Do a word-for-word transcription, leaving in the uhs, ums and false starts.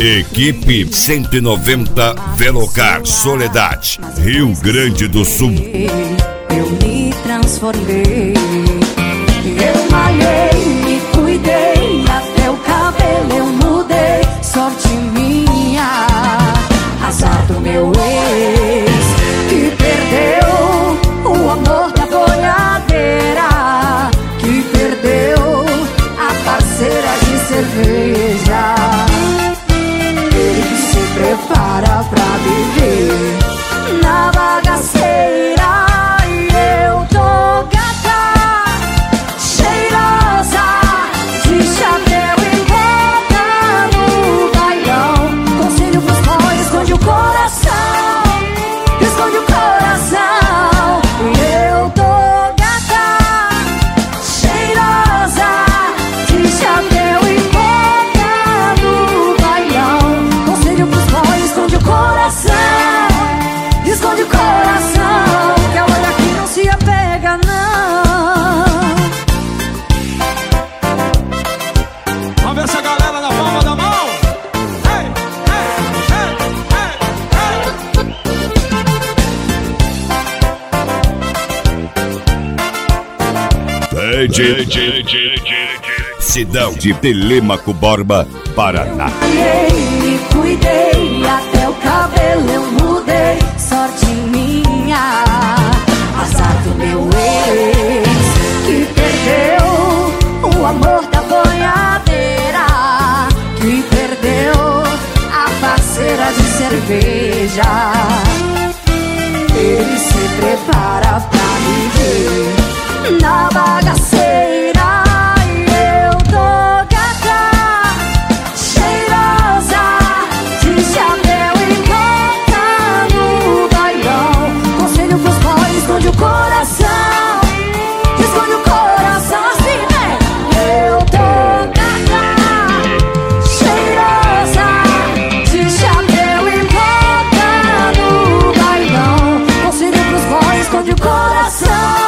Equipe cento e noventa Velocar Soledade, Rio Grande do Sul. Eu me transformei, eu malhei, me cuidei, até o cabelo eu mudei. Sorte minha, azar do meu ex, que perdeu o amor da boiadeira, que perdeu a parceira de cerveja. Ele se prepara pra viver na bagaceira. E eu tô gata, cheirosa, de chapéu e bota no bailão. Conselho pros boys, esconde o coração, esconde o coração. E eu tô gata, cheirosa, de chapéu e bota no bailão. Conselho pros boys, esconde o coração, esconde o coração, que a olha aqui não se apega, não. Vamos ver essa galera na palma da mão. Ei, ei, ei, ei, ei. Cidão de Telêmaco Borba, Paraná. Malhei, me cuidei, até o cabelo eu mudei. Sorte minha, azar do meu ex, que perdeu o amor da boiadeira, que perdeu a parceira de cerveja. Ele se prepara pra viver na bagaceira. E eu tô gata, cheirosa, de chapéu e bota no bailão. Conselho pros boys, esconde o coração, esconde o coração, assim, né? Eu tô gata, cheirosa, de chapéu e bota no bailão. Conselho pros boys, esconde o coração,